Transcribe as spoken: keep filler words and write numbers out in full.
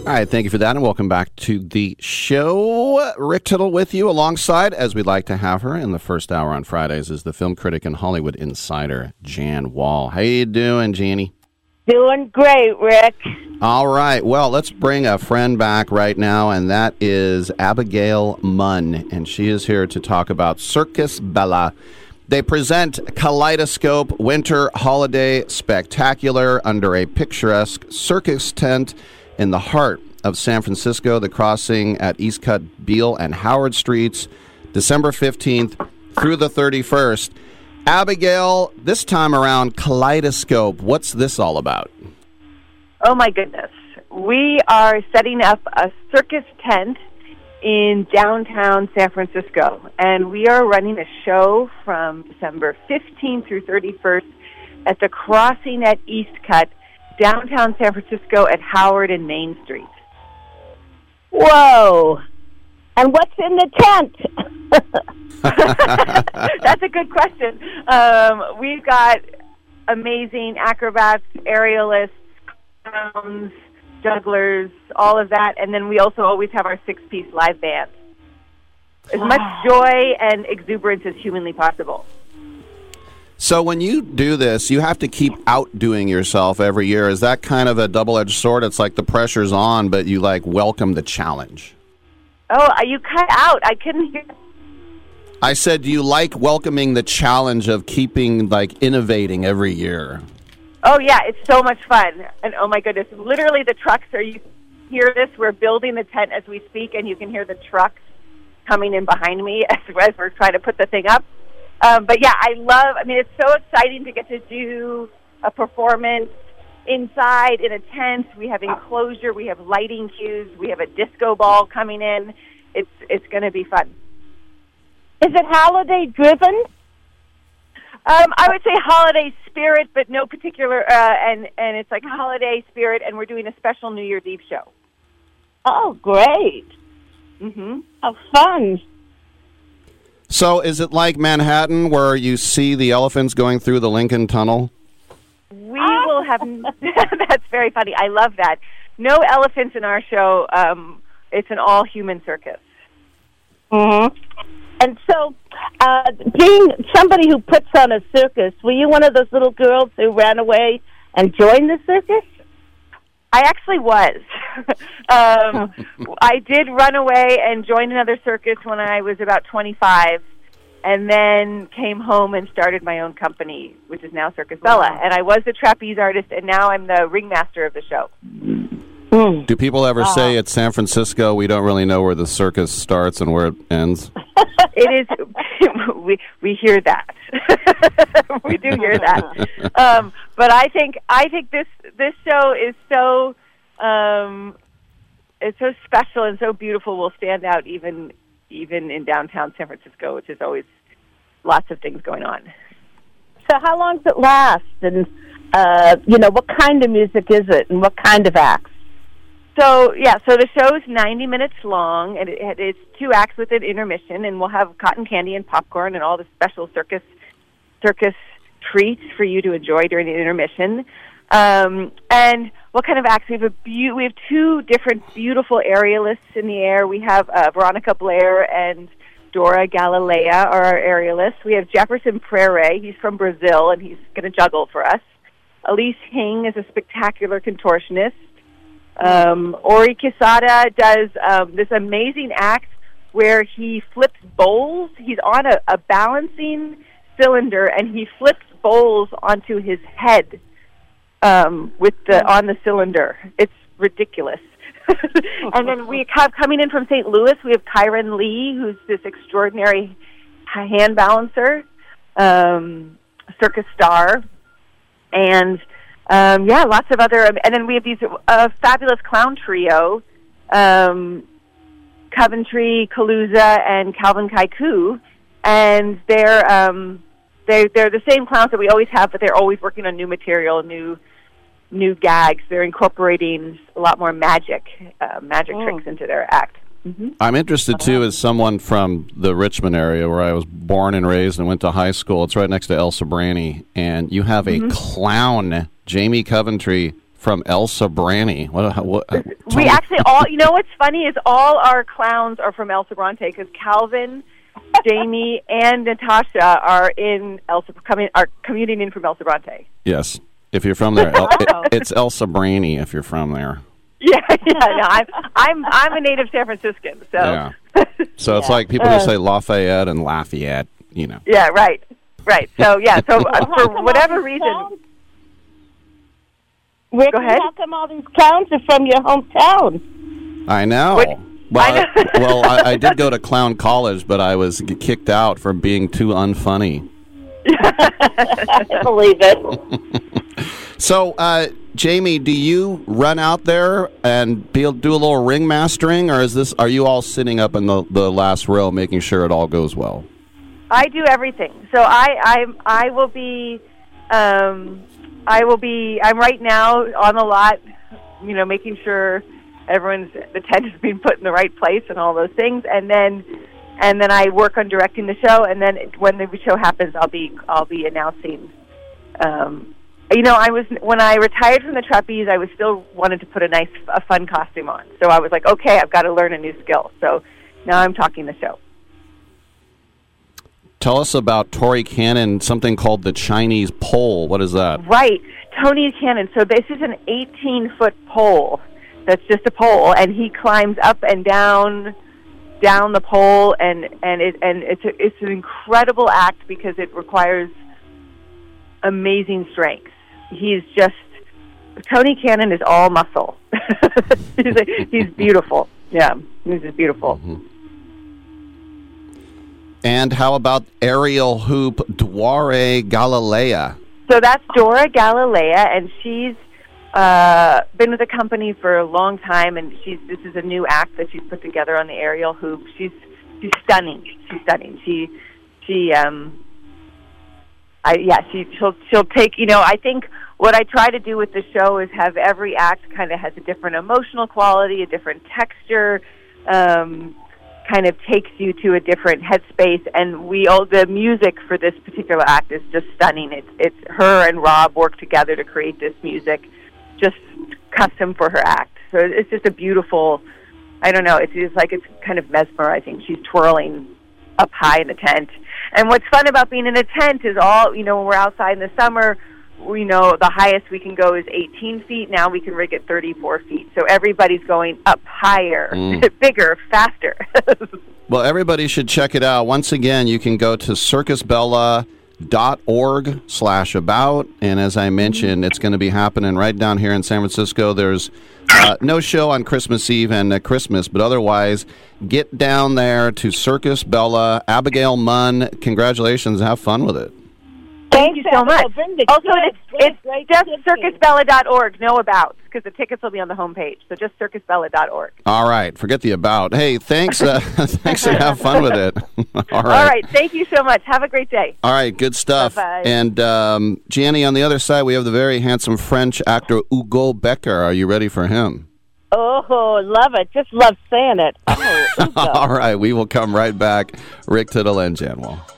All right, thank you for that, and welcome back to the show. Rick Tittle with you alongside, as we like to have her in the first hour on Fridays, is the film critic and Hollywood insider, Jan Wall. How you doing, Janie? Doing great, Rick. All right, well, let's bring a friend back right now, and that is Abigail Munn, and she is here to talk about Circus Bella. They present Kaleidoscope Winter Holiday Spectacular under a picturesque circus tent in the heart of San Francisco, the crossing at Eastcut, Beale, and Howard Streets, December fifteenth through the thirty-first. Abigail, this time around, Kaleidoscope, what's this all about? Oh, my goodness. We are setting up a circus tent in downtown San Francisco, and we are running a show from December fifteenth through thirty-first at the crossing at Eastcut, downtown San Francisco at Howard and Main Street. Whoa! And what's in the tent? That's a good question. Um, we've got amazing acrobats, aerialists, clowns, jugglers, all of that, and then we also always have our six-piece live band. As much joy and exuberance as humanly possible. So when you do this, you have to keep outdoing yourself every year. Is that kind of a double-edged sword? It's like the pressure's on, but you, like, welcome the challenge. Oh, you cut out. I couldn't hear. I said, do you like welcoming the challenge of keeping, like, innovating every year? Oh, yeah, it's so much fun. And, oh, my goodness, literally the trucks are, you hear this, we're building the tent as we speak, and you can hear the trucks coming in behind me as, as we're trying to put the thing up. Um, but, yeah, I love, I mean, it's so exciting to get to do a performance inside in a tent. We have enclosure, we have lighting cues, we have a disco ball coming in. It's it's going to be fun. Is it holiday-driven? Um, I would say holiday spirit, but no particular, uh, and, and it's like holiday spirit, and we're doing a special New Year's Eve show. Oh, great. Mm-hmm. How fun. So is it like Manhattan where you see the elephants going through the Lincoln Tunnel? We will have, that's very funny. I love that. No elephants in our show. Um, it's an all-human circus. Mm-hmm. And so, uh, being somebody who puts on a circus, were you one of those little girls who ran away and joined the circus? I actually was. um, I did run away and join another circus when I was about twenty-five, and then came home and started my own company, which is now Circus Bella. And I was the trapeze artist, and now I'm the ringmaster of the show. Mm. Do people ever uh, say at San Francisco, we don't really know where the circus starts and where it ends? It is. we we hear that. We do hear that. Um, but I think I think this this show is so um, it's so special and so beautiful. Will stand out even even in downtown San Francisco, which is always lots of things going on. So how long does it last? And uh, you know, what kind of music is it, and what kind of acts? So, yeah, so the show's ninety minutes long, and it, it's two acts with an intermission, and we'll have cotton candy and popcorn and all the special circus circus treats for you to enjoy during the intermission. Um, and what kind of acts? We have a be- we have two different beautiful aerialists in the air. We have uh, Veronica Blair and Dora Galilea are our aerialists. We have Jefferson Prere. He's from Brazil, and he's going to juggle for us. Elise Hing is a spectacular contortionist. Um, Ori Quesada does um, this amazing act where he flips bowls. He's on a, a balancing cylinder, and he flips bowls onto his head um, with the on the cylinder. It's ridiculous. And then we have coming in from Saint Louis, we have Kyron Lee, who's this extraordinary hand balancer, um, circus star, and Um, yeah, lots of other, and then we have these uh, fabulous clown trio, um, Coventry, Kaluza, and Calvin Kaiku, and they're um, they they're the same clowns that we always have, but they're always working on new material, new new gags. They're incorporating a lot more magic, uh, magic oh. tricks into their act. Mm-hmm. I'm interested, too, as someone from the Richmond area where I was born and raised and went to high school. It's right next to El Sobrani, and you have a mm-hmm. clown, Jamie Coventry, From Elsa Branny. What? what uh, We actually all, you know what's funny is all our clowns are from El Sobrante because Calvin, Jamie, and Natasha are in El coming are commuting in from El Sobrante. Yes, if you're from there, El, it, it's Elsa Branny. If you're from there. Yeah, yeah, no, I'm I'm I'm a native San Franciscan, so. Yeah. So it's Yeah. like people who say Lafayette and Lafayette. You know. Yeah, right, right. So yeah, so uh, Well, how for come whatever all these reason. clowns- Ricky, Go ahead. how come all these clowns are from your hometown? I know. What- Well, I know. well, I, I did go to clown college, but I was g- kicked out for being too unfunny. I believe it. So, uh, Jamie, do you run out there and be, do a little ring mastering, or is this? Are you all sitting up in the, the last row, making sure it all goes well? I do everything. So I I I will be um I will be I'm right now on the lot, you know, making sure everyone's the tent is being put in the right place and all those things, and then and then I work on directing the show, and then when the show happens, I'll be I'll be announcing. Um, you know, I was when I retired from the trapeze, I was still wanted to put a nice, a fun costume on. So I was like, okay, I've got to learn a new skill. So now I'm talking the show. Tell us about Tori Cannon, something called the Chinese pole. What is that? Right, Tony Cannon. So this is an eighteen-foot pole. That's just a pole, and he climbs up and down, down the pole, and and it and it's a, it's an incredible act because it requires amazing strength. He's just Tony Cannon is all muscle. he's a, he's beautiful. Yeah, he's just beautiful. Mm-hmm. And how about aerial hoop Dware Galilea? So that's Dora Galilea, and she's uh, been with the company for a long time, and she's this is a new act that she's put together on the aerial hoop. She's she's stunning. She's stunning. She she um I yeah she she'll she'll take you know I think what I try to do with the show is have every act kind of has a different emotional quality, a different texture. Um, kind of takes you to a different headspace, and we all the music for this particular act is just stunning. It's it's her and Rob work together to create this music, just custom for her act. So it's just a beautiful. I don't know. It's just like it's kind of mesmerizing. She's twirling up high in the tent, and what's fun about being in a tent is all you know. When we're outside in the summer, we know the highest we can go is eighteen feet. Now we can rig it thirty-four feet. So everybody's going up higher, Mm. bigger, faster. Well, everybody should check it out. Once again, you can go to circus bella dot org slash about. And as I mentioned, it's going to be happening right down here in San Francisco. There's uh, no show on Christmas Eve and uh, Christmas, but otherwise, get down there to Circus Bella. Abigail Munn, congratulations. Have fun with it. Thank you so much. Also, it's, it's Great just tips. circus bella dot org. No about, because the tickets will be on the homepage. So just circus bella dot org. All right. Forget the about. Hey, thanks. Uh, thanks and have fun with it. All right. All right. Thank you so much. Have a great day. All right, good stuff. Bye-bye. And um, Gianni, on the other side, we have the very handsome French actor Hugo Becker. Are you ready for him? Oh, love it. Just love saying it. Oh, Ugo. All right, we will come right back. Rick Tittle and Jan Wall.